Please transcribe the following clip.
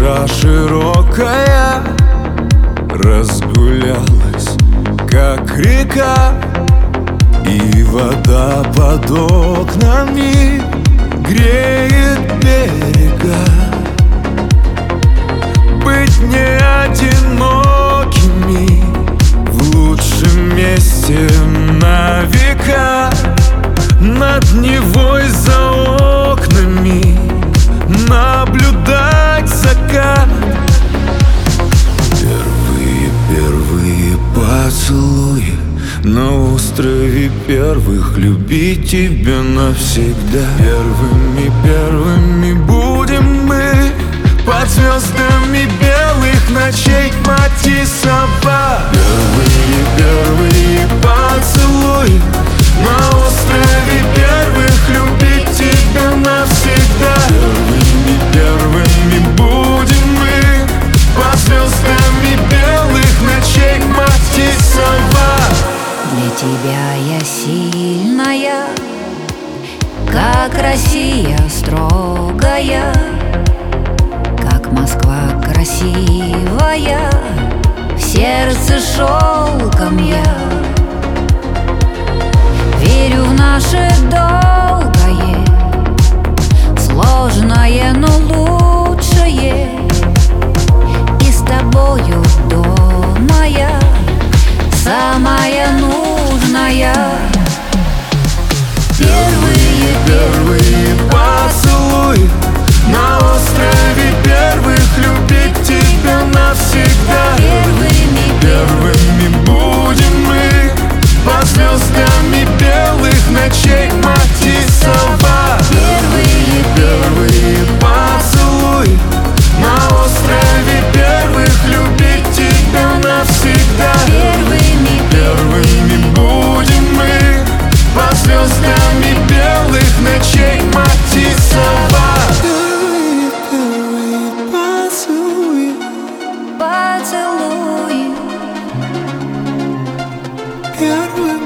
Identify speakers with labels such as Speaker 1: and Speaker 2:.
Speaker 1: душа широкая разгулялась, как река, и вода под окнами греет берега. Быть не одинокими в лучшем месте на века, над Невой за окнами наблюдать закат. Первые поцелуи на острове первых, любить тебя навсегда. Первыми будем мы под звездами белых ночей, мать и собак. Первые поцелуи на острове первых, любить тебя навсегда. Первыми будем мы под звездами белых ночей, мать и собак.
Speaker 2: Для тебя я сильная, как Россия строгая, как Москва красивая, в сердце шелком я. Верю в наше долгое, сложное, но лучшее, и с тобою дома я самая нужная.
Speaker 1: Первые поцелуи на острове первых, любить тебя навсегда. Первыми будем мы под звездами белых ночей, мать и собак. Первые поцелуи на острове первых, любить тебя навсегда. Первыми будем мы под звездами белых ночей, мать и собак. Первые поцелуи,
Speaker 2: Поцелуй.
Speaker 1: первые